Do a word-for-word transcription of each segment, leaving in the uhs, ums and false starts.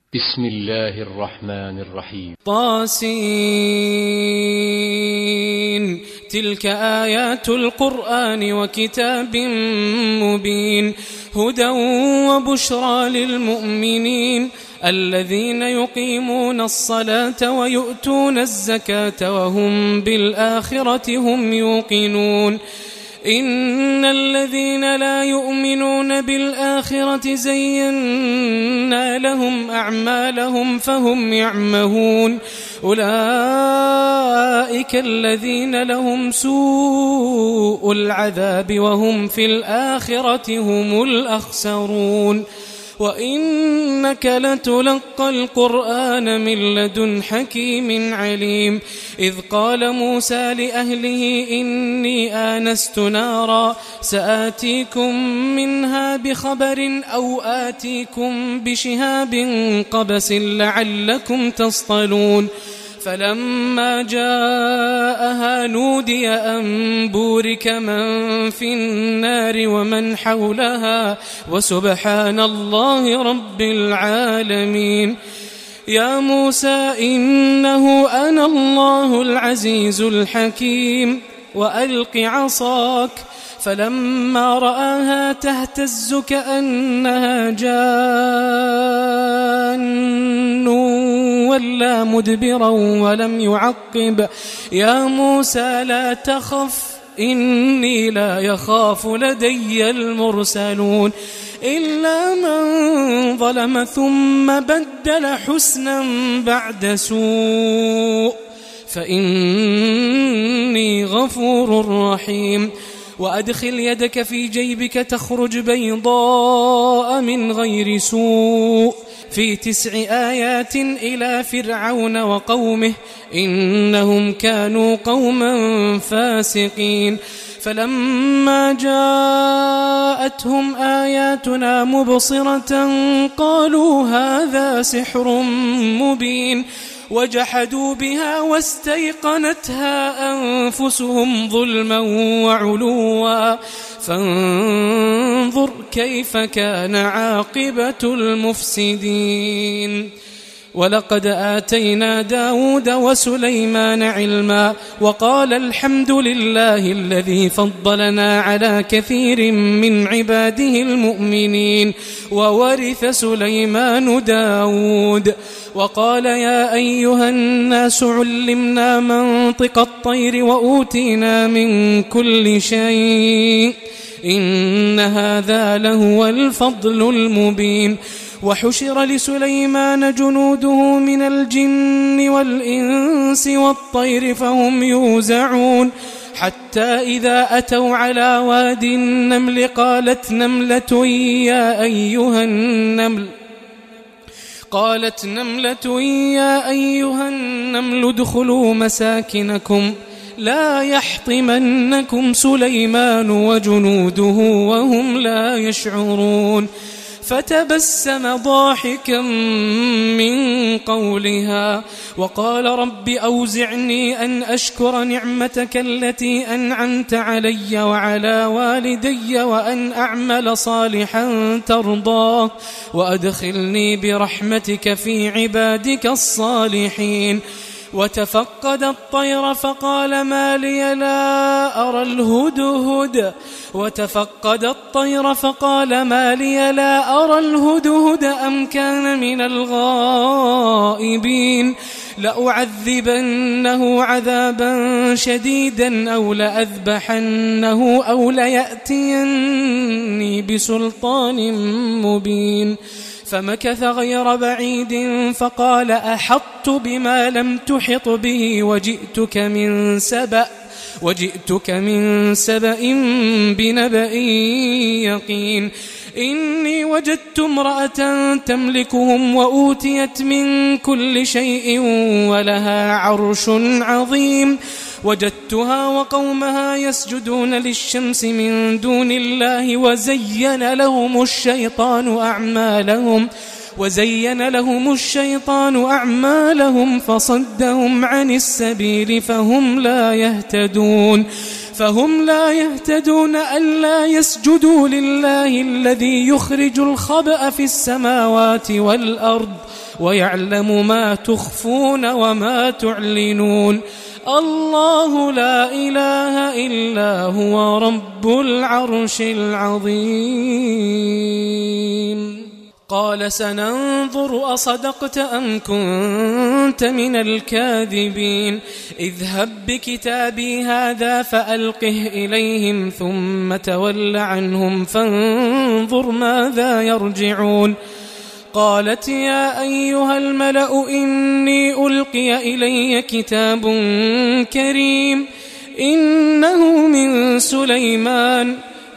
بسم الله الرحمن الرحيم. طاسين. تلك آيات القرآن وكتاب مبين، هدى وبشرى للمؤمنين الذين يقيمون الصلاة ويؤتون الزكاة وهم بالآخرة هم يوقنون. إن الذين لا يؤمنون بالآخرة زينا لهم أعمالهم فهم يعمهون، أولئك الذين لهم سوء العذاب وهم في الآخرة هم الأخسرون. وإنك لتلقى القرآن من لدن حكيم عليم. إذ قال موسى لأهله إني آنست نارا سآتيكم منها بخبر أو آتيكم بشهاب قبس لعلكم تصطلون. فلما جاءها نودي أن بورك من في النار ومن حولها وسبحان الله رب العالمين. يا موسى إنه أنا الله العزيز الحكيم وألق عصاك. فلما رآها تهتز كأنها جان ولا مدبرا ولم يعقب. يا موسى لا تخف إني لا يخاف لدي المرسلون. إلا من ظلم ثم بدل حسنا بعد سوء فإني غفور رحيم. وأدخل يدك في جيبك تخرج بيضاء من غير سوء في تسع آيات إلى فرعون وقومه إنهم كانوا قوما فاسقين. فلما جاءتهم آياتنا مبصرة قالوا هذا سحر مبين، وجحدوا بها واستيقنتها أنفسهم ظلما وعلوا فانظر كيف كان عاقبة المفسدين. ولقد آتينا داود وسليمان علما وقال الحمد لله الذي فضلنا على كثير من عباده المؤمنين. وورث سليمان داود. وقال يا أيها الناس علمنا منطق الطير وأوتينا من كل شيء إن هذا لهو الفضل المبين. وحشر لسليمان جنوده من الجن والإنس والطير فهم يوزعون حتى إذا أتوا على واد النمل قالت نملة يا أيها النمل قالت نملة يا أيها النمل ادخلوا مساكنكم لا يحطمنكم سليمان وجنوده وهم لا يشعرون. فتبسم ضاحكا من قولها وقال رب أوزعني أن أشكر نعمتك التي أنعمت علي وعلى والدي وأن أعمل صالحا ترضاه وأدخلني برحمتك في عبادك الصالحين. وتفقد الطير فقال ما لي لا أرى الهدهد وتفقد الطير فقال ما لي لا أرى الهدهد أم كان من الغائبين. لأعذبنه عذابا شديدا أو لأذبحنه أو ليأتيني بسلطان مبين. فمكث غير بعيد فقال أحطت بما لم تحط به وجئتك من سبأ وجئتك من سبأ بنبأ يقين. إني وجدت امرأة تملكهم وأوتيت من كل شيء ولها عرش عظيم. وجدتها وقومها يسجدون للشمس من دون الله وزين لهم الشيطان أعمالهم وزين لهم الشيطان أعمالهم فصدهم عن السبيل فهم لا يهتدون فهم لا يهتدون ألا يسجدوا لله الذي يخرج الخبأ في السماوات والأرض ويعلم ما تخفون وما تعلنون الله لا إله إلا هو رب العرش العظيم. قال سننظر أصدقت أم كنت من الكاذبين اذهب بكتابي هذا فألقه إليهم ثم تول عنهم فانظر ماذا يرجعون. قالت يا أيها الملأ إني ألقي إلي كتاب كريم إنه من سليمان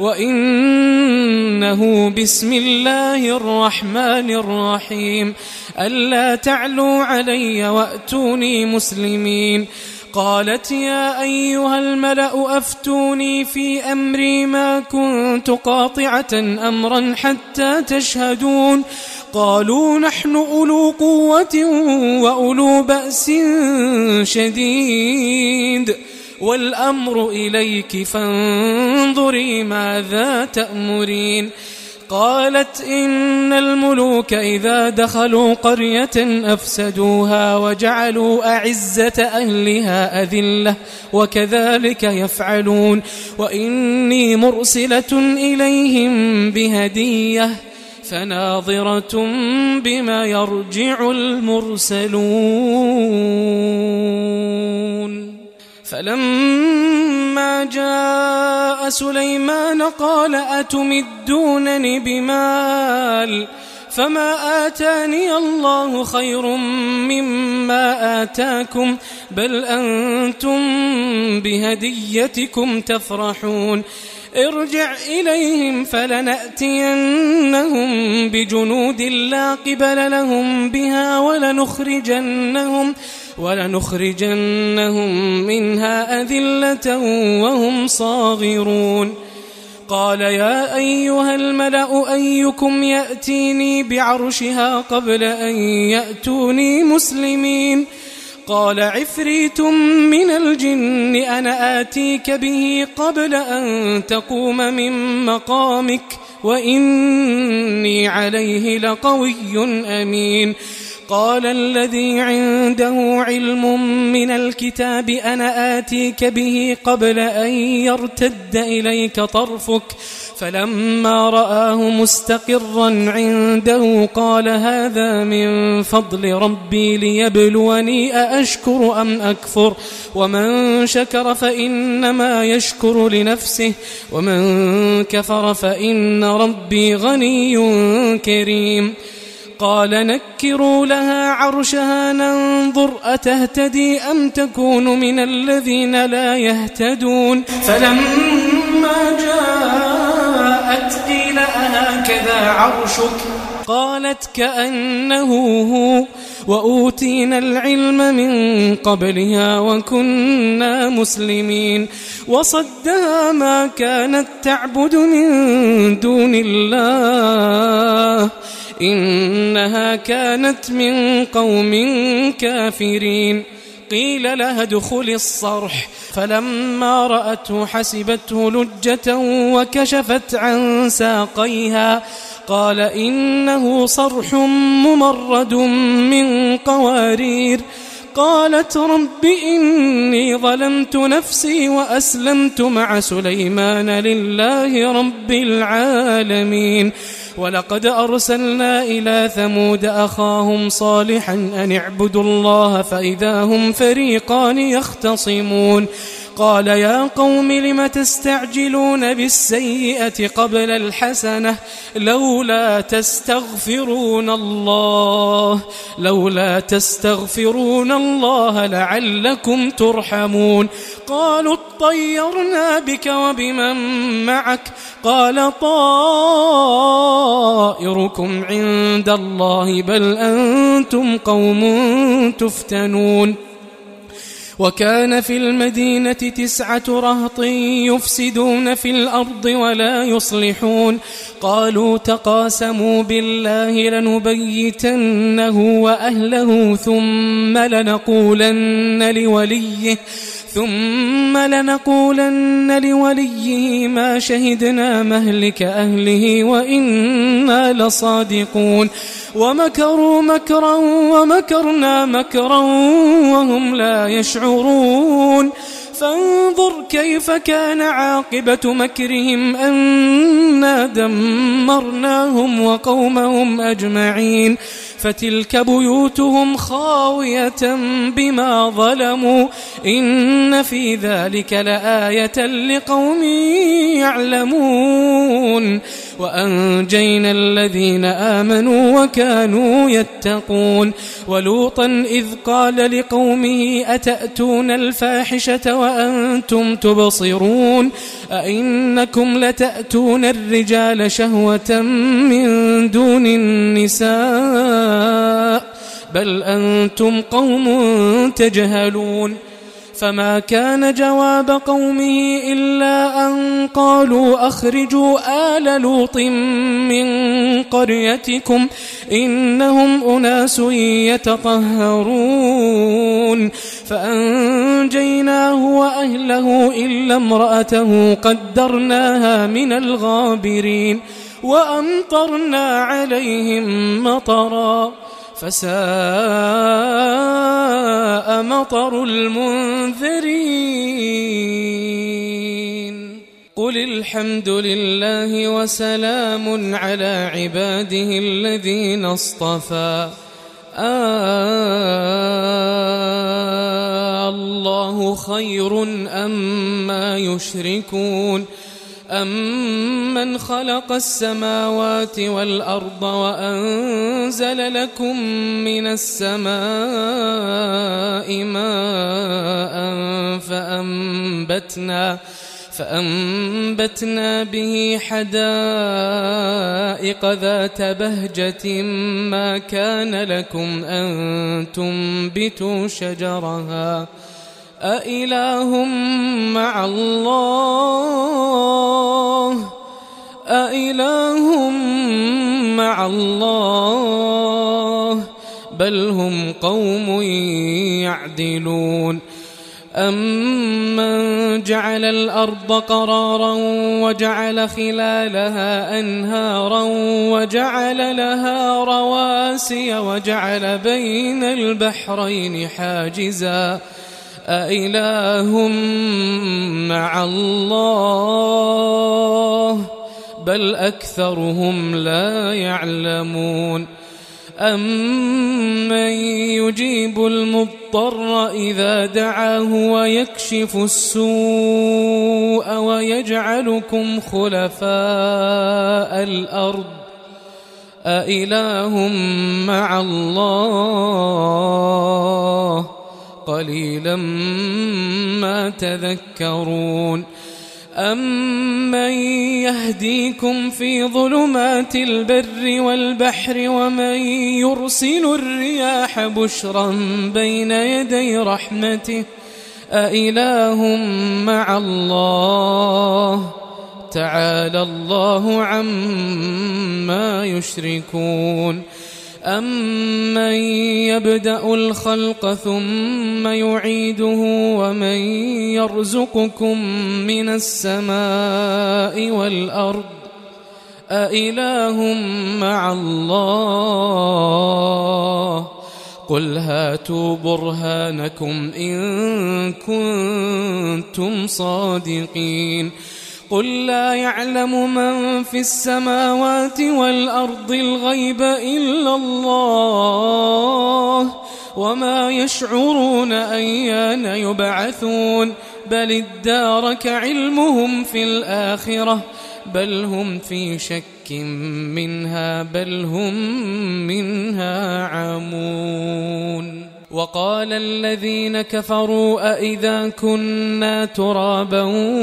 وإنه بسم الله الرحمن الرحيم ألا تعلوا علي وأتوني مسلمين. قالت يا أيها الملأ أفتوني في أمري ما كنت قاطعة أمرا حتى تشهدون. قالوا نحن أولو قوة وأولو بأس شديد والأمر إليك فانظري ماذا تأمرين. قالت إن الملوك إذا دخلوا قرية أفسدوها وجعلوا أعزة أهلها أذلة وكذلك يفعلون وإني مرسلة إليهم بهدية فناظرة بما يرجع المرسلون. فلما جاء سليمان قال أتمدونني بمال فما آتاني الله خير مما آتاكم بل أنتم بهديتكم تفرحون. ارجع إليهم فلنأتينهم بجنود لا قبل لهم بها ولنخرجنهم ولنخرجنهم منها أذلة وهم صاغرون. قال يا أيها الملأ أيكم يأتيني بعرشها قبل أن يأتوني مسلمين. قال عفريت من الجن أنا آتيك به قبل أن تقوم من مقامك وإني عليه لقوي أمين. قال الذي عنده علم من الكتاب أنا آتيك به قبل أن يرتد إليك طرفك فلما رآه مستقرا عنده قال هذا من فضل ربي ليبلوني أأشكر أم أكفر ومن شكر فإنما يشكر لنفسه ومن كفر فإن ربي غني كريم. قال نكروا لها عرشها ننظر أتهتدي أم تكون من الذين لا يهتدون. فلما جاءت قيل أهكذا عرشك قالت كأنه هو وأوتينا العلم من قبلها وكنا مسلمين. وصدها ما كانت تعبد من دون الله إنها كانت من قوم كافرين. قيل لها ادخل الصرح فلما رأته حسبته لجة وكشفت عن ساقيها قال إنه صرح ممرد من قوارير. قالت رب إني ظلمت نفسي وأسلمت مع سليمان لله رب العالمين. ولقد أرسلنا إلى ثمود أخاهم صالحا أن اعبدوا الله فإذا هم فريقان يختصمون. قال يا قوم لم تستعجلون بالسيئة قبل الحسنة لولا تستغفرون الله لولا تستغفرون الله لعلكم ترحمون. قالوا اطيرنا بك وبمن معك قال طائركم عند الله بل أنتم قوم تفتنون. وكان في المدينة تسعة رهط يفسدون في الأرض ولا يصلحون. قالوا تقاسموا بالله لنبيتنه وأهله ثم لنقولن لوليه ثم لنقولن لوليه ما شهدنا مهلك أهله وإنا لصادقون ومكروا مكرا ومكرنا مكرا وهم لا يشعرون فانظر كيف كان عاقبة مكرهم أنا دمرناهم وقومهم أجمعين فتلك بيوتهم خاوية بما ظلموا إن في ذلك لآية لقوم يعلمون وأنجينا الذين آمنوا وكانوا يتقون ولوطا إذ قال لقومه أتأتون الفاحشة وأنتم تبصرون أئنكم لتأتون الرجال شهوة من دون النساء بل أنتم قوم تجهلون فما كان جواب قومه إلا أن قالوا أخرجوا آل لوط من قريتكم إنهم أناس يتطهرون فأنجيناه وأهله إلا امرأته قدرناها من الغابرين وأمطرنا عليهم مطرا فساء مطر المنذرين قل الحمد لله وسلام على عباده الذين اصطفى آه الله خير أما يشركون أمن خلق السماوات والأرض وأنزل لكم من السماء ماء فأنبتنا فأنبتنا به حدائق ذات بهجة ما كان لكم أن تنبتوا شجرها أإله مع الله أإله مع الله بل هم قوم يعدلون أمن جعل الأرض قرارا وجعل خلالها أنهارا وجعل لها رواسي وجعل بين البحرين حاجزا أإله مع الله بل أكثرهم لا يعلمون أمن يجيب المضطر إذا دعاه ويكشف السوء ويجعلكم خلفاء الأرض أإله مع الله قليلا ما تذكرون أمن يهديكم في ظلمات البر والبحر ومن يرسل الرياح بشرا بين يدي رحمته أإله مع الله تعالى الله عما يشركون أمن يبدأ الخلق ثم يعيده ومن يرزقكم من السماء والأرض أإله مع الله قل هاتوا برهانكم إن كنتم صادقين قل لا يعلم من في السماوات والأرض الغيب إلا الله وما يشعرون أيان يبعثون بل ادارك علمهم في الآخرة بل هم في شك منها بل هم منها عمون وقال الذين كفروا أئذا كنا ترابا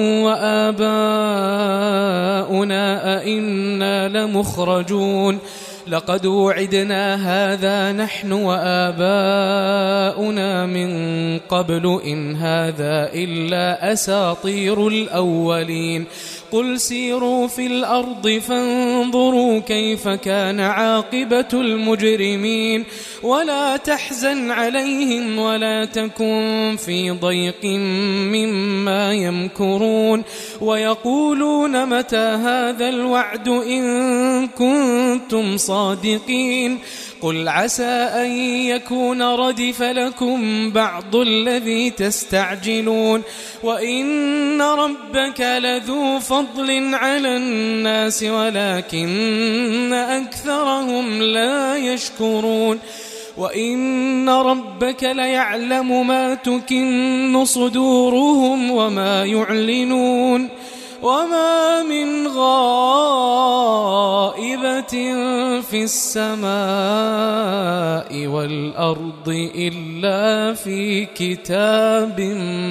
وآباؤنا أئنا لمخرجون لقد وعدنا هذا نحن وآباؤنا من قبل إن هذا إلا أساطير الأولين قل سيروا في الأرض فانظروا كيف كان عاقبة المجرمين ولا تحزن عليهم ولا تكن في ضيق مما يمكرون ويقولون متى هذا الوعد إن كنتم صادقين قل عسى أن يكون ردف لكم بعض الذي تستعجلون وإن ربك لذو فضل على الناس ولكن أكثرهم لا يشكرون وإن ربك ليعلم ما تكن صدورهم وما يعلنون وما من غائبة في السماء والأرض إلا في كتاب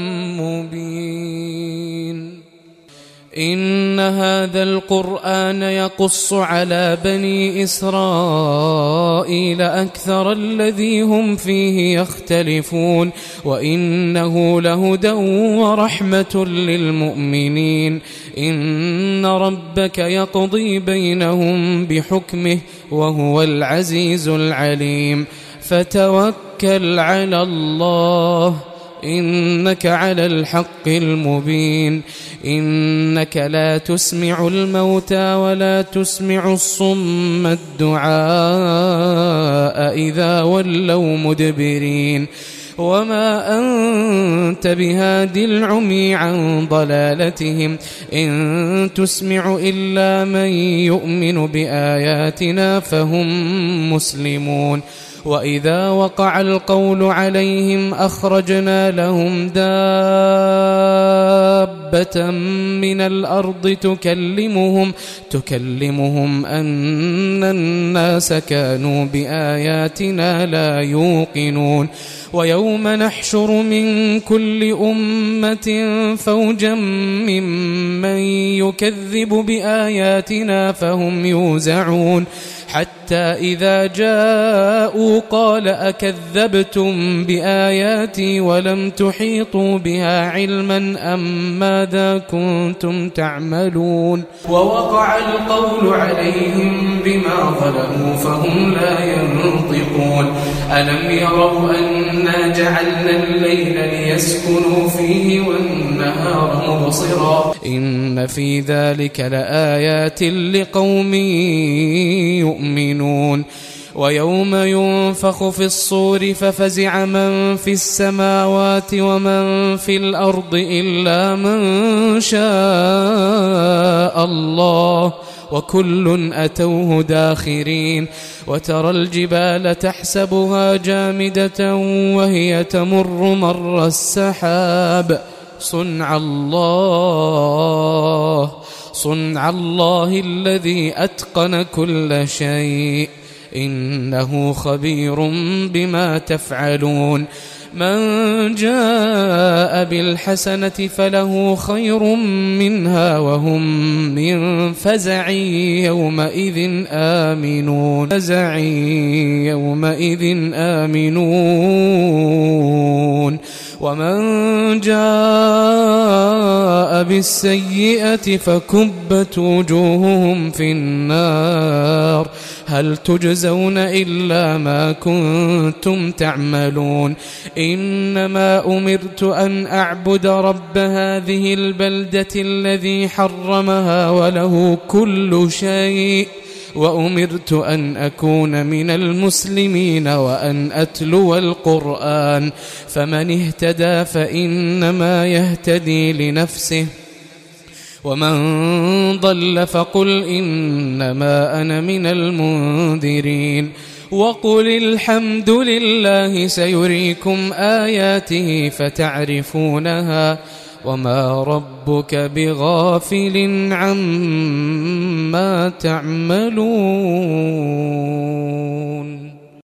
مبين إن هذا القرآن يقص على بني إسرائيل أكثر الذي هم فيه يختلفون وإنه لهدى ورحمة للمؤمنين إن ربك يقضي بينهم بحكمه وهو العزيز العليم فتوكل على الله إنك على الحق المبين إنك لا تسمع الموتى ولا تسمع الصم الدعاء إذا ولوا مدبرين وما أنت بهاد العمي عن ضلالتهم إن تسمع إلا من يؤمن بآياتنا فهم مسلمون وإذا وقع القول عليهم أخرجنا لهم دابة من الأرض تكلمهم تكلمهم أن الناس كانوا بآياتنا لا يوقنون ويوم نحشر من كل أمة فوجا ممن يكذب بآياتنا فهم يوزعون حتى إذا جاءوا قال أكذبتم بآياتي ولم تحيطوا بها علما أم ماذا كنتم تعملون ووقع القول عليهم بما ظلموا فهم لا ينطقون ألم يروا أنا جعلنا الليل ليسكنوا فيه والنهار مبصرا إن في ذلك لآيات لقوم يؤمنون ويوم ينفخ في الصور ففزع من في السماوات ومن في الأرض إلا من شاء الله وكل أتوه داخرين وترى الجبال تحسبها جامدة وهي تمر مر السحاب صنع الله صنع الله الذي أتقن كل شيء إنه خبير بما تفعلون من جاء بالحسنة فله خير منها وهم من فزع يومئذ آمنون فزع يومئذ آمنون ومن جاء بالسيئة فكبت وجوههم في النار هل تجزون إلا ما كنتم تعملون إنما أمرت أن أعبد رب هذه البلدة الذي حرمها وله كل شيء وأمرت أن أكون من المسلمين وأن أتلو القرآن فمن اهتدى فإنما يهتدي لنفسه ومن ضل فقل إنما أنا من المنذرين وقل الحمد لله سيريكم آياته فتعرفونها وما ربك بغافل عما تعملون.